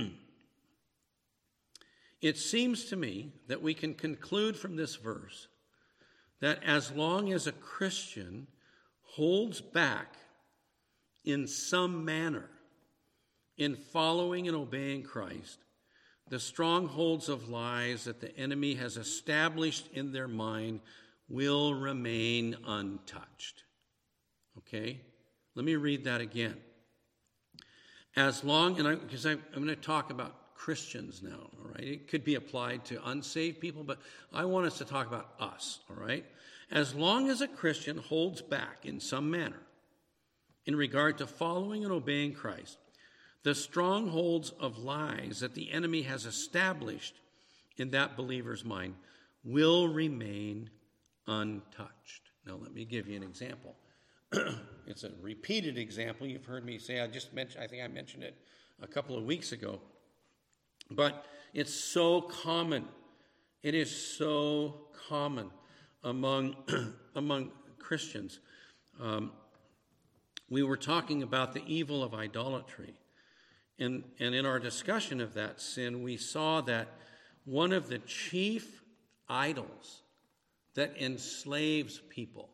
it seems to me that we can conclude from this verse that as long as a Christian holds back in some manner in following and obeying Christ, the strongholds of lies that the enemy has established in their mind will remain untouched. Okay? Let me read that again. As long, and I, because I, I'm going to talk about Christians now, all right? It could be applied to unsaved people, but I want us to talk about us, all right? As long as a Christian holds back in some manner in regard to following and obeying Christ, the strongholds of lies that the enemy has established in that believer's mind will remain untouched. Now, let me give you an example. It's a repeated example. You've heard me say, I just mentioned, I think I mentioned it a couple of weeks ago. But it's so common. It is so common among, among Christians. Um, we were talking about the evil of idolatry. And, and in our discussion of that sin, we saw that one of the chief idols that enslaves people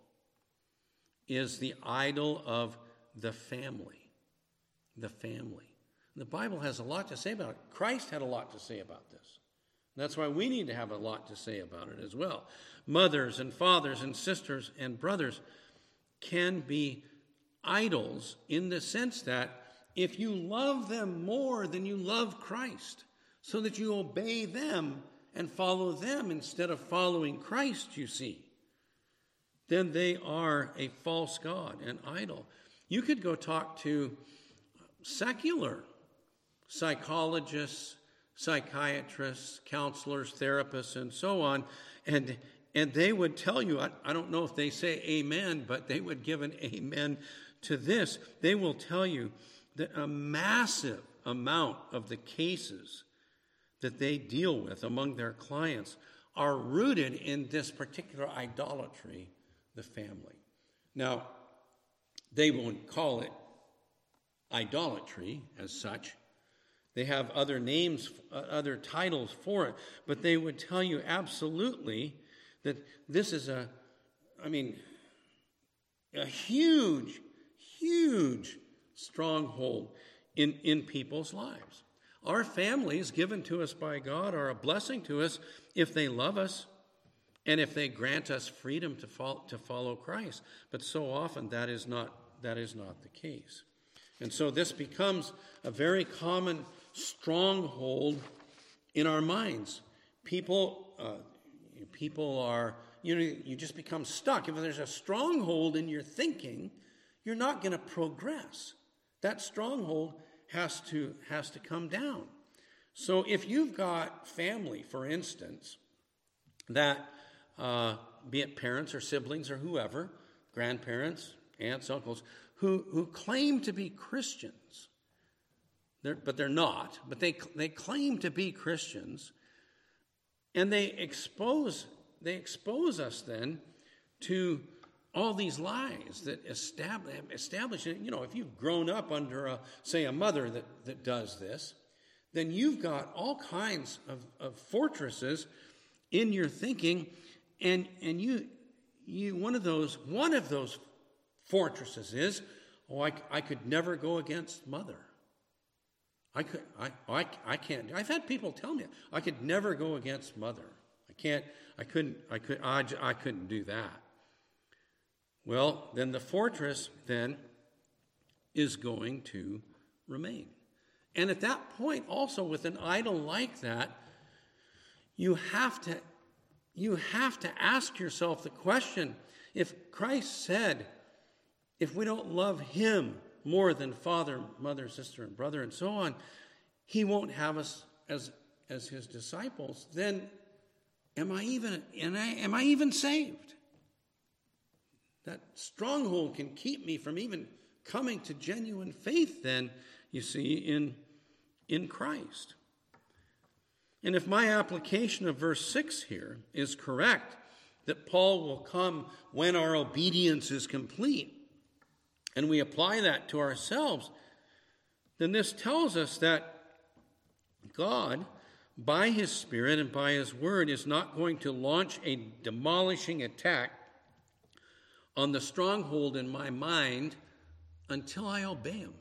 is the idol of the family. The family. The Bible has a lot to say about it. Christ had a lot to say about this. That's why we need to have a lot to say about it as well. Mothers and fathers and sisters and brothers can be idols in the sense that if you love them more than you love Christ, so that you obey them and follow them instead of following Christ, you see, then they are a false god, an idol. You could go talk to secular psychologists, psychiatrists, counselors, therapists, and so on, and and they would tell you, I, I don't know if they say amen, but they would give an amen to this. They will tell you that a massive amount of the cases that they deal with among their clients are rooted in this particular idolatry, the family. Now, they won't call it idolatry as such. They have other names, uh, other titles for it, but they would tell you absolutely that this is a, I mean, a huge, huge stronghold in, in people's lives. Our families given to us by God are a blessing to us if they love us and if they grant us freedom to follow, to follow Christ. But so often that is not that is not the case. And so this becomes a very common stronghold in our minds. People, uh, people are, you know, you just become stuck. If there's a stronghold in your thinking, you're not going to progress. That stronghold has to has to come down. So if you've got family, for instance, that uh, be it parents or siblings or whoever, grandparents, aunts, uncles, who who claim to be Christians, they're, but they're not, but they they claim to be Christians, and they expose they expose us then to all these lies that establish, establish it. You know, if you've grown up under, a, say, a mother that, that does this, then you've got all kinds of, of fortresses in your thinking, and and you you one of those one of those fortresses is, oh, I, I could never go against mother. I could I I I can't. I've had people tell me I could never go against mother. I can't. I couldn't. I could. I, I couldn't do that. Well, then the fortress then is going to remain. And at that point, also with an idol like that, you have to you have to ask yourself the question, if Christ said, if we don't love him more than father, mother, sister, and brother, and so on, he won't have us as as his disciples, then am I even am I, am I even saved? That stronghold can keep me from even coming to genuine faith then, you see, in, in Christ. And if my application of verse six here is correct, that Paul will come when our obedience is complete, and we apply that to ourselves, then this tells us that God, by his Spirit and by his word, is not going to launch a demolishing attack on the stronghold in my mind until I obey him.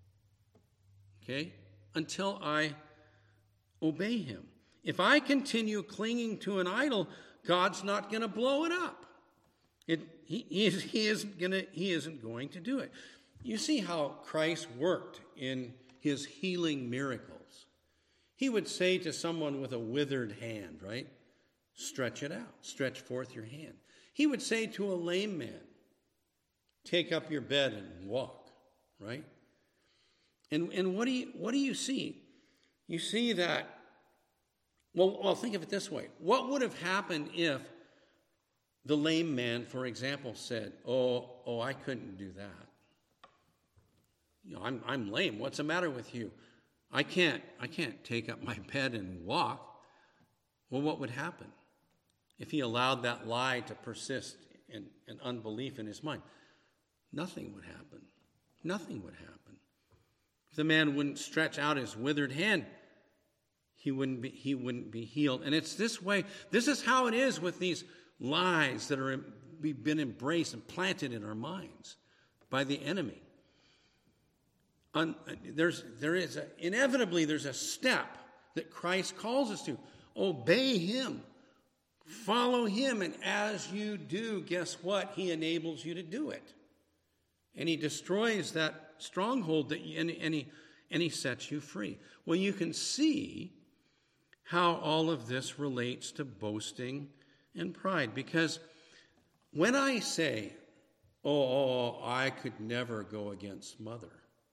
Okay? Until I obey him. If I continue clinging to an idol, God's not going to blow it up. It, he, he, is, he, isn't gonna, he isn't going to do it. You see how Christ worked in his healing miracles. He would say to someone with a withered hand, right? Stretch it out. Stretch forth your hand. He would say to a lame man, take up your bed and walk, right? And and what do you what do you see? You see that, well, well, think of it this way. What would have happened if the lame man, for example, said, oh, oh, I couldn't do that. You know, I'm I'm lame. What's the matter with you? I can't I can't take up my bed and walk. Well, what would happen if he allowed that lie to persist in, in unbelief in his mind? Nothing would happen. Nothing would happen. If the man wouldn't stretch out his withered hand, he wouldn't be, he wouldn't be healed. And it's this way. This is how it is with these lies that are been embraced and planted in our minds by the enemy. Un, there's, there is a, inevitably there's a step that Christ calls us to. Obey him. Follow him. And as you do, guess what? He enables you to do it. And he destroys that stronghold that you, and, and, he, and he sets you free. Well, you can see how all of this relates to boasting and pride. Because when I say, oh, oh I could never go against Mother,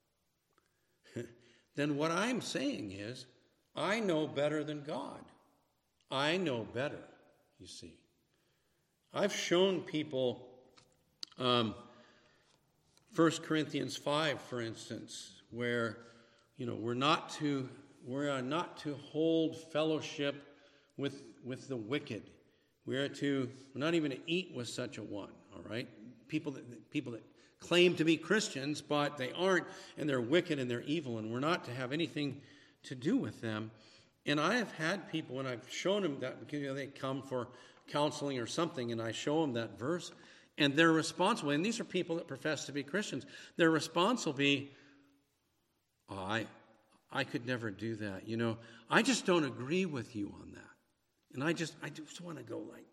then what I'm saying is, I know better than God. I know better, you see. I've shown people, um, First Corinthians five, for instance, where, you know, we're not to we are not to hold fellowship with with the wicked. We are to we're not even to eat with such a one. All right, people that people that claim to be Christians, but they aren't, and they're wicked and they're evil, and we're not to have anything to do with them. And I have had people, and I've shown them that, because, you know, they come for counseling or something, and I show them that verse. And they're responsible, and these are people that profess to be Christians. Their response will be, oh, I, I could never do that. You know, I just don't agree with you on that. And I just, I just want to go like,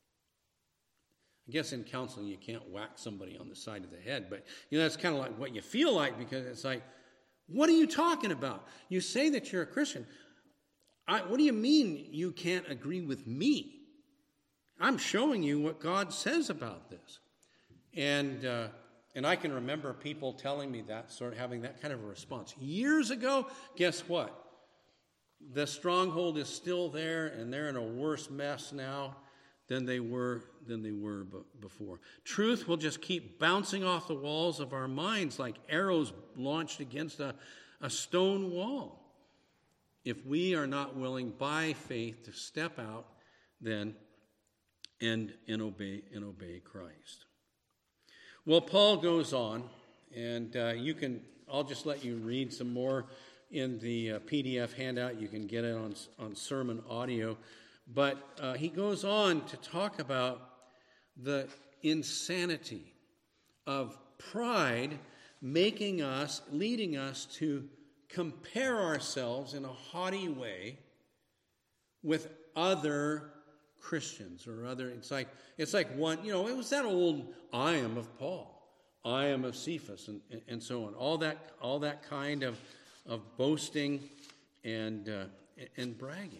I guess in counseling you can't whack somebody on the side of the head, but, you know, that's kind of like what you feel like, because it's like, what are you talking about? You say that you're a Christian. I, what do you mean you can't agree with me? I'm showing you what God says about this. And uh, and I can remember people telling me that, sort of having that kind of a response. Years ago, guess what? The stronghold is still there, and they're in a worse mess now than they were than they were b- before. Truth will just keep bouncing off the walls of our minds like arrows launched against a, a stone wall. If we are not willing by faith to step out, then and and obey and obey Christ. Well, Paul goes on, and uh, you can. I'll just let you read some more in the uh, P D F handout. You can get it on on sermon audio, but uh, he goes on to talk about the insanity of pride, making us, leading us to compare ourselves in a haughty way with other Christians or other. It's like it's like one, you know, it was that old I am of Paul, I am of Cephas, and, and so on. All that all that kind of of boasting and uh, and bragging.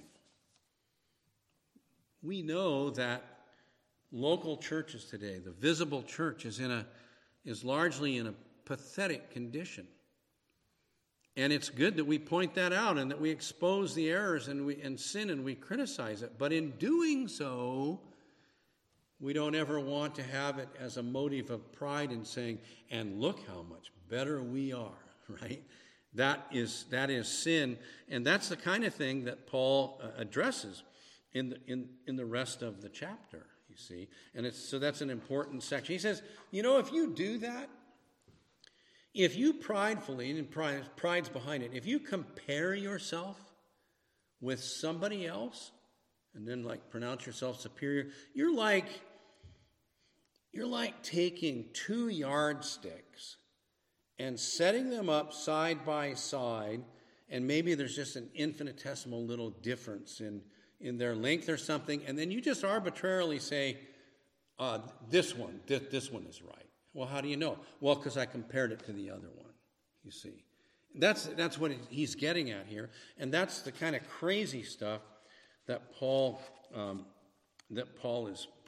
We know that local churches today, the visible church, is in a is largely in a pathetic condition. And it's good that we point that out and that we expose the errors and we and sin and we criticize it. But in doing so, we don't ever want to have it as a motive of pride in saying, and look how much better we are, right? That is that is sin, and that's the kind of thing that Paul uh, addresses in the in, in the rest of the chapter, you see. And it's so that's an important section. He says, you know, if you do that, if you pridefully, and pride, pride's behind it, if you compare yourself with somebody else and then like pronounce yourself superior, you're like you're like taking two yardsticks and setting them up side by side, and maybe there's just an infinitesimal little difference in, in their length or something, and then you just arbitrarily say, uh, this one, this, this one is right. Well, how do you know? Well, because I compared it to the other one, you see. That's that's what he's getting at here, and that's the kind of crazy stuff that Paul um, that Paul is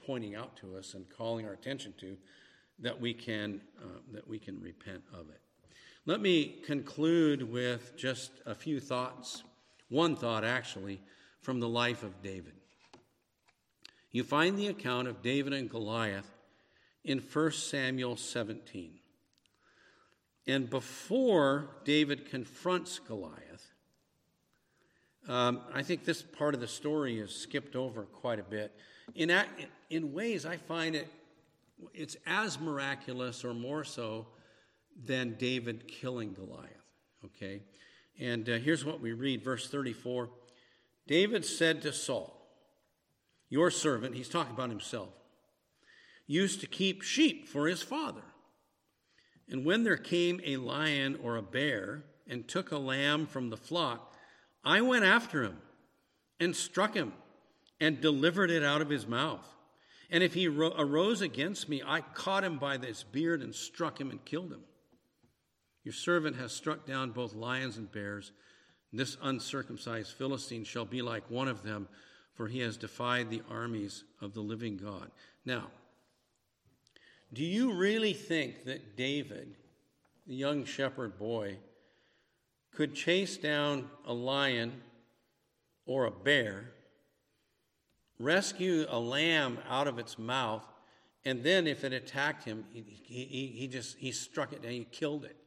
pointing out to us and calling our attention to, that we can uh, that we can repent of it. Let me conclude with just a few thoughts, one thought actually, from the life of David. You find the account of David and Goliath in First Samuel seventeen. And before David confronts Goliath, um, I think this part of the story is skipped over quite a bit. In, in ways, I find it it's as miraculous or more so than David killing Goliath. Okay? And uh, here's what we read, verse thirty-four. David said to Saul, your servant, he's talking about himself, used to keep sheep for his father. And when there came a lion or a bear and took a lamb from the flock, I went after him and struck him and delivered it out of his mouth. And if he ro- arose against me, I caught him by his beard and struck him and killed him. Your servant has struck down both lions and bears. This uncircumcised Philistine shall be like one of them, for he has defied the armies of the living God. Now, do you really think that David, the young shepherd boy, could chase down a lion or a bear, rescue a lamb out of its mouth, and then if it attacked him, he, he, he just he struck it and he killed it?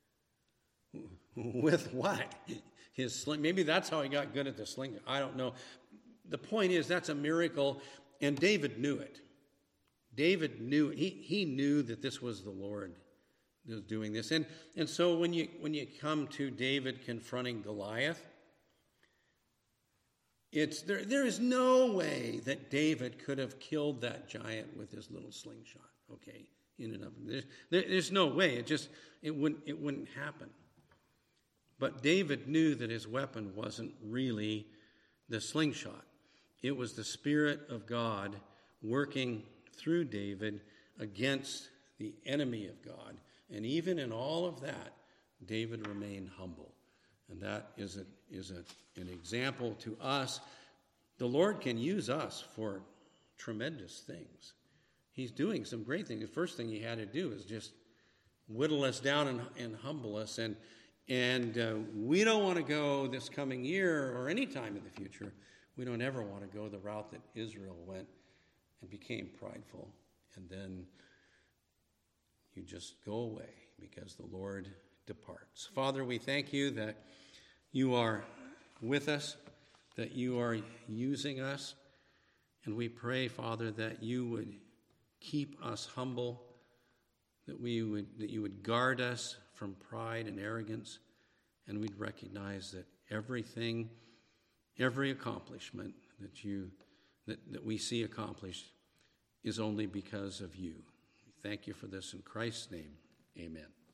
With what? His sling. Maybe that's how he got good at the sling. I don't know. The point is, that's a miracle, and David knew it. David knew, he, he knew that this was the Lord that was doing this. And, and so when you, when you come to David confronting Goliath, it's there, there is no way that David could have killed that giant with his little slingshot, okay, in and of him. There's, there, there's no way. It just, it wouldn't, it wouldn't happen. But David knew that his weapon wasn't really the slingshot. It was the Spirit of God working through David against the enemy of God. And even in all of that, David remained humble. And that is, a, is a, an example to us. The Lord can use us for tremendous things. He's doing some great things. The first thing he had to do is just whittle us down and, and humble us. And, and uh, we don't want to go this coming year or any time in the future, we don't ever want to go the route that Israel went and became prideful, and then you just go away because the Lord departs. Father, we thank you that you are with us, that you are using us, and we pray, Father, that you would keep us humble, that we would that you would guard us from pride and arrogance, and we'd recognize that everything, every accomplishment that you that, that we see accomplished is only because of you. Thank you for this in Christ's name. Amen.